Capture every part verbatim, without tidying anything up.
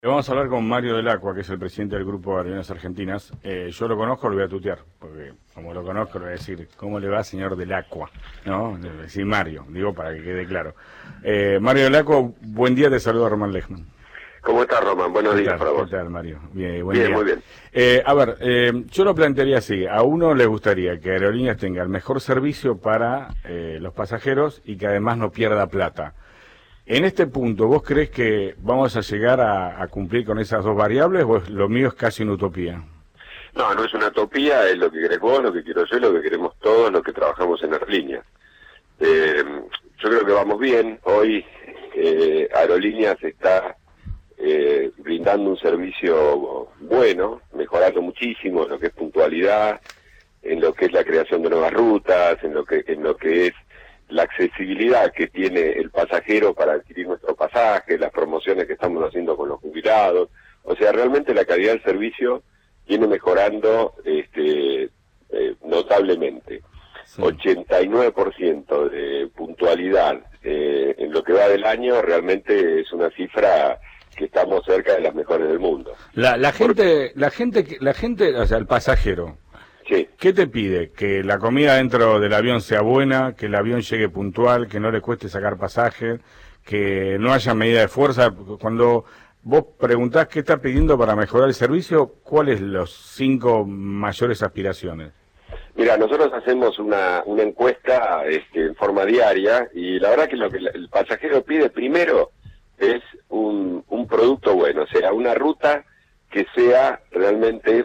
Vamos a hablar con Mario Del Acqua, que es el presidente del Grupo de Aerolíneas Argentinas. Eh, yo lo conozco, lo voy a tutear, porque como lo conozco, le voy a decir, ¿cómo le va, señor Del Acqua? ¿No? Le voy a decir Mario, digo, para que quede claro. Eh, Mario Del Acqua, buen día, te saluda Román Lechman. ¿Cómo estás, Román? Buenos días para vos. ¿Qué tal, Mario? Bien, buen bien día. Muy bien. Eh, a ver, eh, yo lo plantearía así. A uno le gustaría que Aerolíneas tenga el mejor servicio para eh, los pasajeros y que además no pierda plata. En este punto, ¿vos crees que vamos a llegar a, a cumplir con esas dos variables o es, lo mío es casi una utopía? No, no es una utopía, es lo que querés vos, lo que quiero yo, lo que queremos todos los que trabajamos en Aerolíneas. Eh, yo creo que vamos bien. Hoy eh, Aerolíneas está eh, brindando un servicio bueno, mejorando muchísimo en lo que es puntualidad, en lo que es la creación de nuevas rutas, en lo que, en lo que es la accesibilidad que tiene el pasajero para adquirir nuestro pasaje, las promociones que estamos haciendo con los jubilados. O sea, realmente la calidad del servicio viene mejorando este, eh, notablemente. Sí. ochenta y nueve por ciento de puntualidad eh, en lo que va del año realmente es una cifra que estamos cerca de las mejores del mundo. La, la gente, la gente, la gente, o sea, el pasajero. Sí. ¿Qué te pide? Que la comida dentro del avión sea buena, que el avión llegue puntual, que no le cueste sacar pasaje, que no haya medida de fuerza. Cuando vos preguntás qué está pidiendo para mejorar el servicio, ¿cuáles los cinco mayores aspiraciones? Mira, nosotros hacemos una, una encuesta este, en forma diaria y la verdad que lo que el pasajero pide primero es un, un producto bueno, o sea, una ruta que sea realmente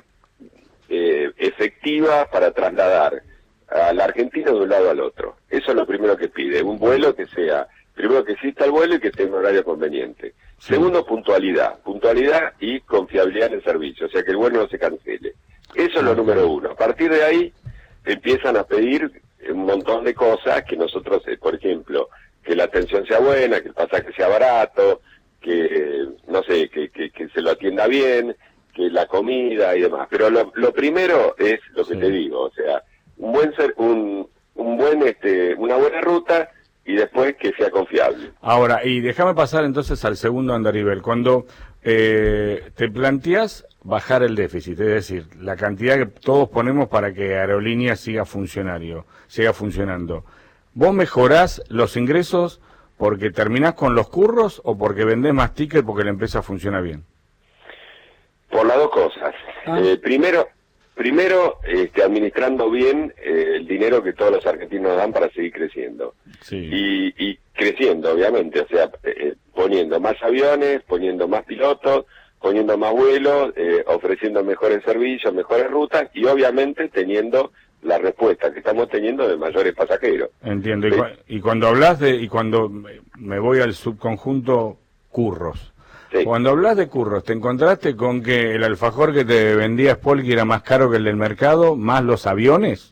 Eh, efectiva para trasladar al argentino de un lado al otro. Eso es lo primero que pide, un vuelo que sea, primero que exista el vuelo y que tenga un horario conveniente. Sí. Segundo, puntualidad, puntualidad y confiabilidad en el servicio, o sea que el vuelo no se cancele. Eso es lo número uno. A partir de ahí empiezan a pedir un montón de cosas que nosotros, eh, por ejemplo, que la atención sea buena, que el pasaje sea barato, que, eh, no sé, que, que, que se lo atienda bien, que la comida y demás, pero lo, lo primero es lo que sí. te digo, o sea, un buen ser, un, un buen este, una buena ruta y después que sea confiable. Ahora, y déjame pasar entonces al segundo andarivel, cuando eh, te planteas bajar el déficit, es decir, la cantidad que todos ponemos para que Aerolíneas siga funcionario, siga funcionando, ¿vos mejorás los ingresos porque terminás con los curros o porque vendés más tickets porque la empresa funciona bien? Por las dos cosas. Ah. Eh, primero, primero este, administrando bien eh, el dinero que todos los argentinos dan para seguir creciendo. Sí. Y, y creciendo, obviamente, o sea, eh, poniendo más aviones, poniendo más pilotos, poniendo más vuelos, eh, ofreciendo mejores servicios, mejores rutas y obviamente teniendo la respuesta que estamos teniendo de mayores pasajeros. Entiendo. Y, cu y cuando hablas de, y cuando me voy al subconjunto curros, sí. Cuando hablas de curros, ¿te encontraste con que el alfajor que te vendía Spolky era más caro que el del mercado, más los aviones?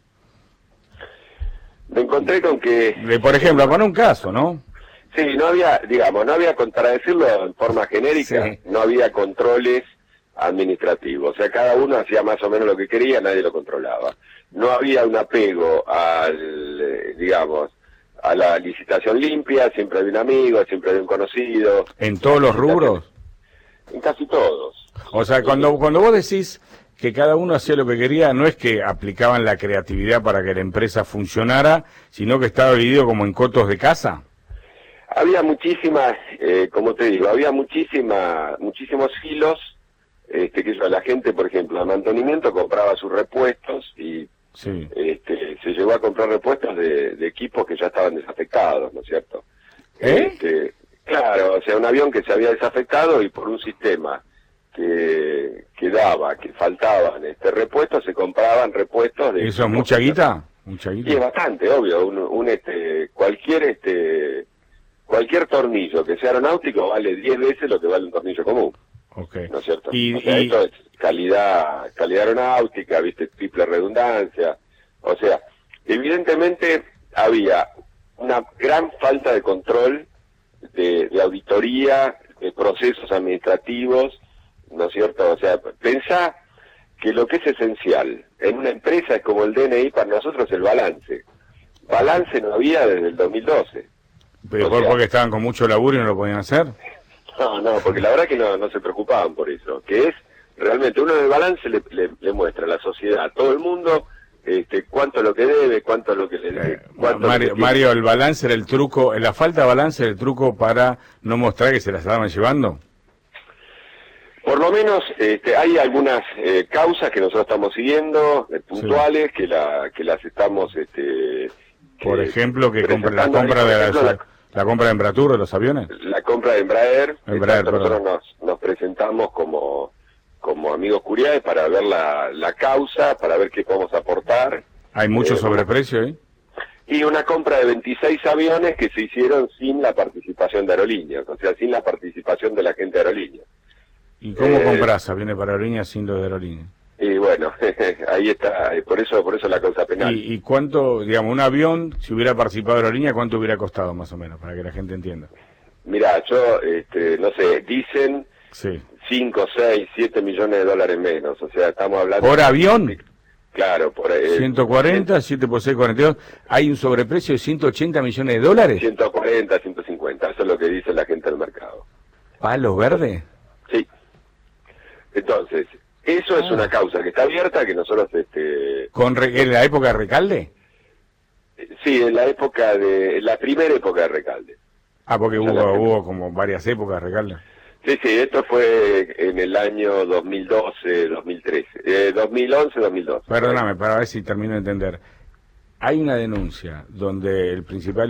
Me encontré con que... De, por ejemplo, con un caso, ¿no? Sí, no había, digamos, no había, para decirlo en forma genérica, sí. no había controles administrativos. O sea, cada uno hacía más o menos lo que quería, nadie lo controlaba. No había un apego al, eh, digamos... a la licitación limpia, siempre hay un amigo, siempre hay un conocido. ¿En todos los rubros? En casi todos. O sea, cuando, cuando vos decís que cada uno hacía lo que quería, no es que aplicaban la creatividad para que la empresa funcionara, sino que estaba dividido como en cotos de casa. Había muchísimas, eh, como te digo, había muchísima, muchísimos hilos, este, que eso, la gente, por ejemplo, de mantenimiento compraba sus repuestos y sí. este, se llegó a comprar repuestos de, de equipos que ya estaban desafectados, ¿no es cierto? ¿Eh? Este, claro, o sea, un avión que se había desafectado y por un sistema que, que daba, que faltaban este repuestos, se compraban repuestos de... ¿Eso es mucha guita? ¿Mucha guita? Sí, es bastante, obvio. Un, un este, cualquier este, cualquier tornillo que sea aeronáutico vale diez veces lo que vale un tornillo común. Okay. ¿No es cierto? Y, o sea, y... esto es calidad, calidad aeronáutica, viste, triple redundancia. O sea, evidentemente había una gran falta de control, de, de auditoría, de procesos administrativos, ¿no es cierto? O sea, pensá que lo que es esencial en una empresa es como el D N I para nosotros el balance. Balance no había desde el dos mil doce. ¿Pero por, sea, porque estaban con mucho laburo y no lo podían hacer? No, no, porque la verdad que no, no se preocupaban por eso, que es realmente uno en el balance le, le, le muestra a la sociedad, a todo el mundo, este, cuánto es lo que debe, cuánto es lo que le debe. Eh, Mario, Mario, el balance era el truco, la falta de balance era el truco para no mostrar que se las estaban llevando. Por lo menos este, hay algunas eh, causas que nosotros estamos siguiendo, eh, puntuales, sí. que la que las estamos... Este, Por que, ejemplo, que compra, la compra de la, la, la compra de Embratur de los aviones. La compra de Embraer. Embraer nosotros nos, nos presentamos como, como amigos Curiae para ver la, la causa, para ver qué podemos aportar. ¿Hay mucho eh, sobreprecio ahí? Y una compra de veintiséis aviones que se hicieron sin la participación de aerolíneas, o sea, sin la participación de la gente de aerolíneas. ¿Y cómo eh, compras aviones para aerolíneas sin los de aerolíneas? Y bueno, ahí está, por eso por eso la causa penal. ¿Y, ¿Y cuánto, digamos, un avión, si hubiera participado aerolínea, cuánto hubiera costado más o menos, para que la gente entienda? Mirá, yo, este, no sé, dicen sí. cinco, seis, siete millones de dólares menos, o sea, estamos hablando... ¿Por avión? De, claro, por... Eh, ciento cuarenta, siete por seis, cuarenta y dos, ¿hay un sobreprecio de ciento ochenta millones de dólares? ciento cuarenta, ciento cincuenta, eso es lo que dice la gente del mercado. ¿Palos verdes? Sí. Entonces, eso es ah. una causa que está abierta, que nosotros... este ¿Con re, en la época de Recalde? Sí, en la época de... la primera época de Recalde. Ah, porque hubo, hubo como varias épocas de Recalde. Sí, sí, esto fue en el año dos mil doce, dos mil trece, eh, dos mil once, dos mil doce. Perdóname, para ver si termino de entender. Hay una denuncia donde el principal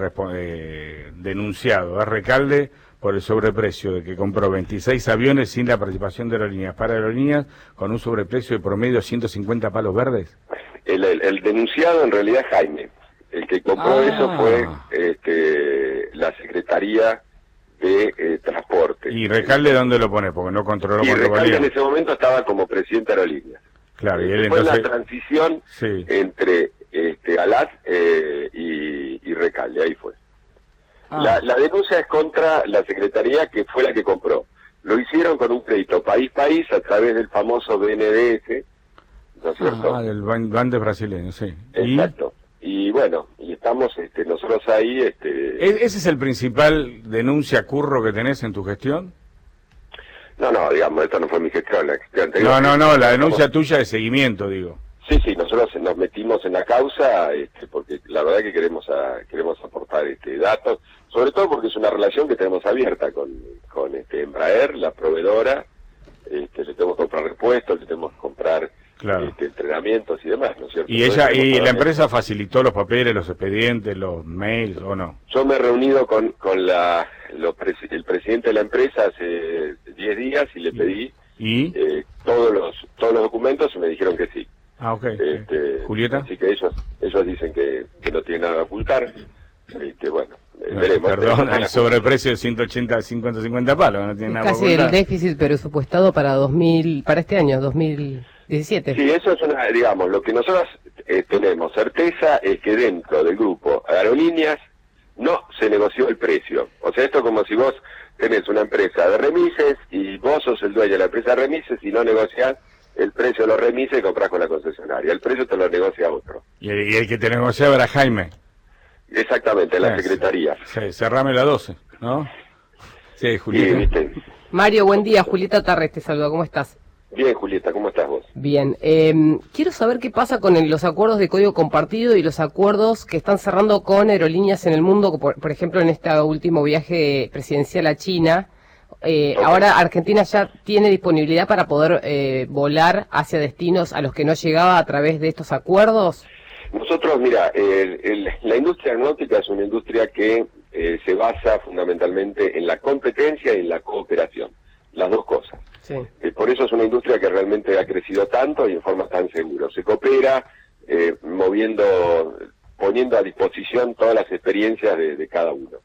eh, denunciado es Recalde por el sobreprecio de que compró veintiséis aviones sin la participación de aerolíneas para aerolíneas con un sobreprecio de promedio ciento cincuenta palos verdes. El, el, el denunciado en realidad es Jaime. El que compró ah. eso fue este, la Secretaría de eh, Transporte. ¿Y Recalde dónde lo pone? Porque no controló y cuánto Recalde valía. en ese momento estaba como presidente de aerolíneas. Claro, y él fue entonces... la transición sí. entre este, Alat eh, y, y Recalde, ahí fue. Ah. La, la denuncia es contra la Secretaría que fue la que compró. Lo hicieron con un crédito país-país a través del famoso B N D E S, ¿no es cierto? Ah, del Bandes brasileño, sí. Exacto. Y, y bueno, y estamos este, nosotros ahí... Este... ¿Ese es el principal denuncia curro que tenés en tu gestión? No, no, digamos, esta no fue mi gestión, la gestión anterior. No, no, no, la denuncia tuya de seguimiento, digo. Sí, sí, nosotros nos metimos en la causa este, porque la verdad que queremos a, queremos aportar este datos, sobre todo porque es una relación que tenemos abierta con, con este Embraer, la proveedora, este, le tenemos que comprar repuestos, le tenemos que comprar claro. este, entrenamientos y demás, ¿no es cierto? ¿Y ella y la empresa facilitó los papeles, los expedientes, los mails o no? Yo me he reunido con, con la, los pres el presidente de la empresa hace diez días y le pedí ¿Y? Eh, todos los todos los documentos y me dijeron que sí. Ah, ok. Este, ¿Julieta? Así que ellos ellos dicen que, que no tienen nada que ocultar. Este, bueno, eh, no, veremos. Perdón, el sobreprecio de ciento ochenta, cincuenta, cincuenta palos, no tiene nada que ocultar. Casi el déficit presupuestado para dos mil, para este año, dos mil diecisiete. Sí, eso es una, digamos, lo que nosotros eh, tenemos certeza es que dentro del grupo Aerolíneas no se negoció el precio. O sea, esto es como si vos tenés una empresa de remises y vos sos el dueño de la empresa de remises y no negociás el precio de los remises y comprás con la concesionaria. El precio te lo negocia otro. Y el, y el que te negociaba era Jaime. Exactamente, la sí, Secretaría. Sí, cerrame la doce, ¿no? Sí, Julieta. Sí, Mario, buen día. Julieta Tarres te saluda. ¿Cómo estás? Bien, Julieta, ¿cómo estás vos? Bien. Eh, quiero saber qué pasa con el, los acuerdos de código compartido y los acuerdos que están cerrando con aerolíneas en el mundo, por, por ejemplo, en este último viaje presidencial a China. Eh, okay. Ahora Argentina ya tiene disponibilidad para poder eh, volar hacia destinos a los que no llegaba a través de estos acuerdos. Nosotros, mira, el, el, la industria aeronáutica es una industria que eh, se basa fundamentalmente en la competencia y en la cooperación, las dos cosas. Sí. Eh, por eso es una industria que realmente ha crecido tanto y en forma tan segura. Se coopera eh, moviendo, poniendo a disposición todas las experiencias de, de cada uno.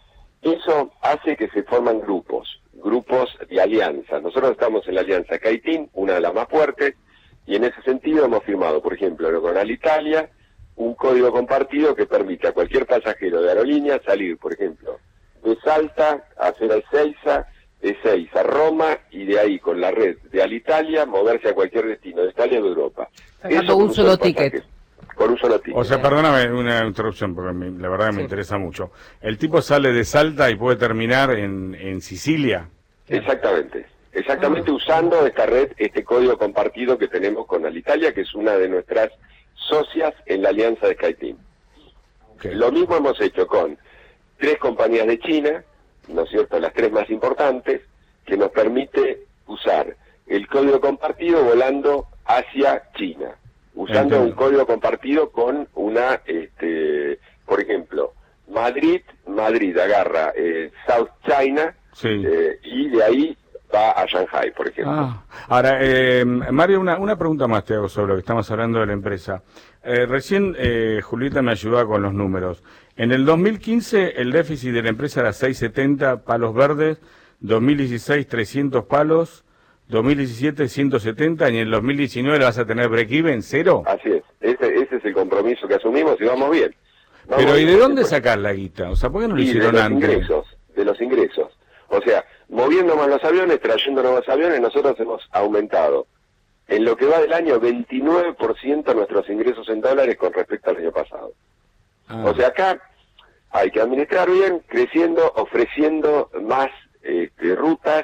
Eso hace que se forman grupos, grupos de alianza. Nosotros estamos en la alianza CAITIN, una de las más fuertes, y en ese sentido hemos firmado, por ejemplo, con Alitalia, un código compartido que permite a cualquier pasajero de aerolínea salir, por ejemplo, de Salta a hacer a Ezeiza, de Ezeiza a Roma, y de ahí con la red de Alitalia moverse a cualquier destino de Italia o de Europa. Sacando un solo ticket. Por un solo ticket. O sea, perdóname una interrupción, porque me, la verdad que me sí. interesa mucho. ¿El tipo sale de Salta y puede terminar en, en Sicilia? Exactamente. Exactamente, ah. usando esta red, este código compartido que tenemos con Alitalia, que es una de nuestras socias en la alianza de SkyTeam. Okay. Lo mismo hemos hecho con tres compañías de China, ¿no es cierto?, las tres más importantes, que nos permite usar el código compartido volando hacia China, usando Entiendo. un código compartido con una, este, por ejemplo, Madrid, Madrid agarra eh, South China sí. eh, y de ahí va a Shanghai, por ejemplo. Ah, ahora, eh, Mario, una, una pregunta más te hago sobre lo que estamos hablando de la empresa. Eh, recién eh, Julieta me ayudaba con los números. En el dos mil quince el déficit de la empresa era seiscientos setenta palos verdes, dos mil dieciséis trescientos palos, dos mil diecisiete ciento setenta y en el dos mil diecinueve vas a tener break-even, cero. Así es, ese, ese es el compromiso que asumimos y vamos bien. Vamos Pero bien, ¿y de dónde sacar la guita? O sea, ¿por qué no lo hicieron de los antes? Ingresos, de los ingresos. O sea, moviendo más los aviones, trayendo nuevos aviones, nosotros hemos aumentado en lo que va del año veintinueve por ciento nuestros ingresos en dólares con respecto al año pasado. Ah. O sea, acá hay que administrar bien, creciendo, ofreciendo más este, rutas,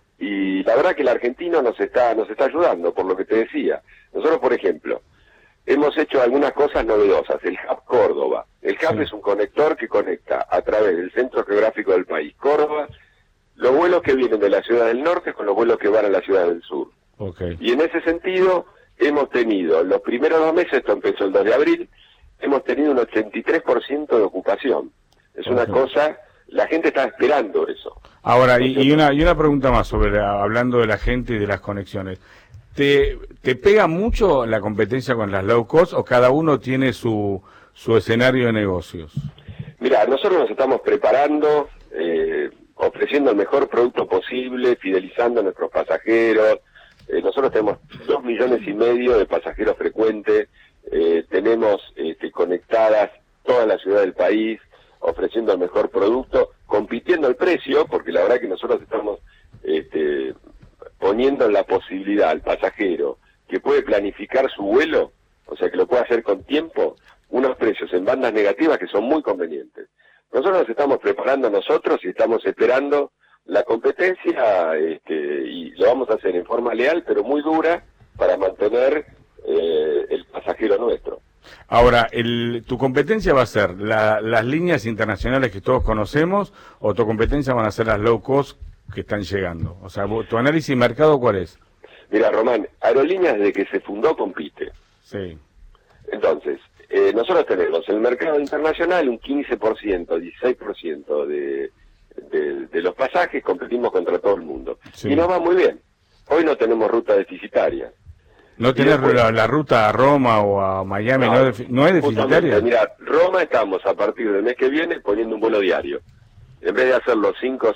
y la verdad que el argentino nos está nos está ayudando, por lo que te decía. Nosotros, por ejemplo, hemos hecho algunas cosas novedosas. El Hub Córdoba. El Hub sí. es un conector que conecta a través del centro geográfico del país, Córdoba, los vuelos que vienen de la ciudad del norte con los vuelos que van a la ciudad del sur. Okay. Y en ese sentido, hemos tenido, los primeros dos meses, esto empezó el dos de abril, hemos tenido un ochenta y tres por ciento de ocupación. Es okay. una cosa, la gente está esperando eso. Ahora, y, y una y una pregunta más sobre, hablando de la gente y de las conexiones. ¿Te, te pega mucho la competencia con las low cost o cada uno tiene su, su escenario de negocios? Mira, nosotros nos estamos preparando, eh, ofreciendo el mejor producto posible, fidelizando a nuestros pasajeros. Eh, nosotros tenemos dos millones y medio de pasajeros frecuentes, eh, tenemos este, conectadas toda la ciudad del país, ofreciendo el mejor producto, compitiendo el precio, porque la verdad que nosotros estamos este, poniendo la posibilidad al pasajero que puede planificar su vuelo, o sea que lo puede hacer con tiempo, unos precios en bandas negativas que son muy convenientes. Nosotros nos estamos preparando nosotros y estamos esperando la competencia, este, y lo vamos a hacer en forma leal, pero muy dura, para mantener eh, el pasajero nuestro. Ahora, el, ¿tu competencia va a ser la, las líneas internacionales que todos conocemos o tu competencia van a ser las low cost que están llegando? O sea, ¿tu análisis de mercado cuál es? Mira, Román, Aerolíneas desde que se fundó compite. Sí. Entonces, eh, nosotros tenemos en el mercado internacional un quince por ciento, dieciséis por ciento de, de, de los pasajes, competimos contra todo el mundo. Sí. Y nos va muy bien. Hoy no tenemos ruta deficitaria. ¿No tenés después, la, la ruta a Roma o a Miami? ¿No, no, no es deficitaria? Mira, Roma estamos a partir del mes que viene poniendo un vuelo diario. En vez de hacerlo cinco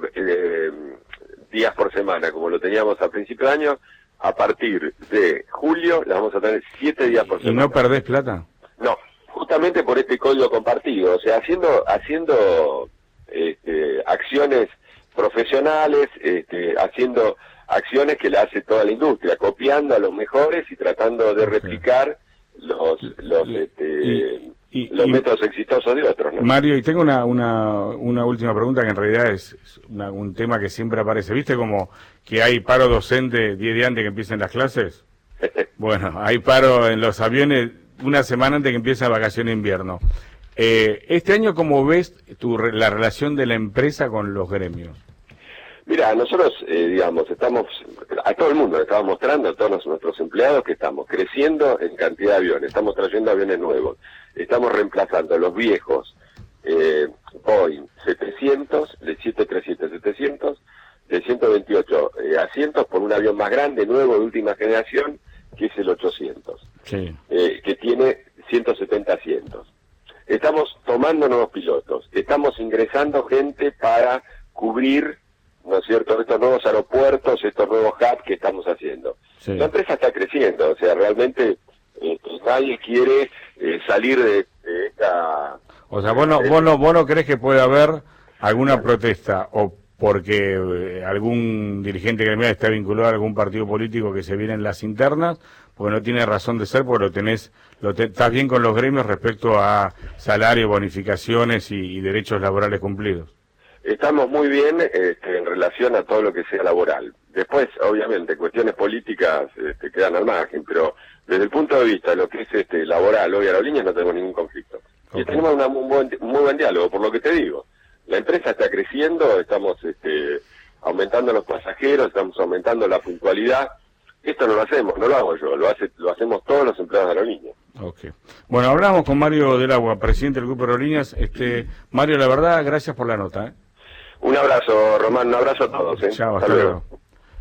eh, días por semana, como lo teníamos a principio de año, a partir de julio la vamos a tener siete días por semana. ¿Y no perdés plata? No, justamente por este código compartido. O sea, haciendo haciendo este, acciones profesionales, este, haciendo acciones que le hace toda la industria, copiando a los mejores y tratando de replicar okay. los los este, y, y, los y, métodos exitosos de otros, ¿no? Mario, y tengo una una una última pregunta que en realidad es una, un tema que siempre aparece. ¿Viste como que hay paro docente diez días antes que empiecen las clases? Bueno, hay paro en los aviones una semana antes que empiece la vacación de invierno. Eh, este año, ¿cómo ves tu, la relación de la empresa con los gremios? Mira, nosotros, eh, digamos, estamos, a todo el mundo le estamos mostrando, a todos nuestros empleados, que estamos creciendo en cantidad de aviones, estamos trayendo aviones nuevos, estamos reemplazando a los viejos eh, Boeing setecientos, de siete treinta y siete setecientos, de ciento veintiocho eh, asientos por un avión más grande, nuevo, de última generación, que es el ochocientos, sí. eh, que tiene ciento setenta asientos. Estamos tomando nuevos pilotos, estamos ingresando gente para cubrir, ¿no es cierto?, estos nuevos aeropuertos, estos nuevos hubs que estamos haciendo. Sí. La empresa está creciendo, o sea, realmente eh, nadie quiere eh, salir de, de esta... O sea, vos no, vos, no, vos no crees que puede haber alguna protesta o porque eh, algún dirigente gremial está vinculado a algún partido político que se viene en las internas, porque no tiene razón de ser, porque lo tenés, lo te, estás bien con los gremios respecto a salario, bonificaciones y, y derechos laborales cumplidos. Estamos muy bien este, en relación a todo lo que sea laboral. Después, obviamente, cuestiones políticas este, quedan al margen, pero desde el punto de vista de lo que es este, laboral, hoy Aerolíneas no tenemos ningún conflicto. Okay. Y tenemos una, un, buen, un muy buen diálogo, por lo que te digo. La empresa está creciendo, estamos este, aumentando los pasajeros, estamos aumentando la puntualidad. Esto no lo hacemos, no lo hago yo, lo hace, lo hacemos todos los empleados de Aerolíneas. Okay. Bueno, hablamos con Mario del Agua, presidente del Grupo Aerolíneas. Este, Mario, la verdad, gracias por la nota, ¿eh? Un abrazo, Román, un abrazo a todos. ¿eh? Chao, hasta, hasta luego. luego.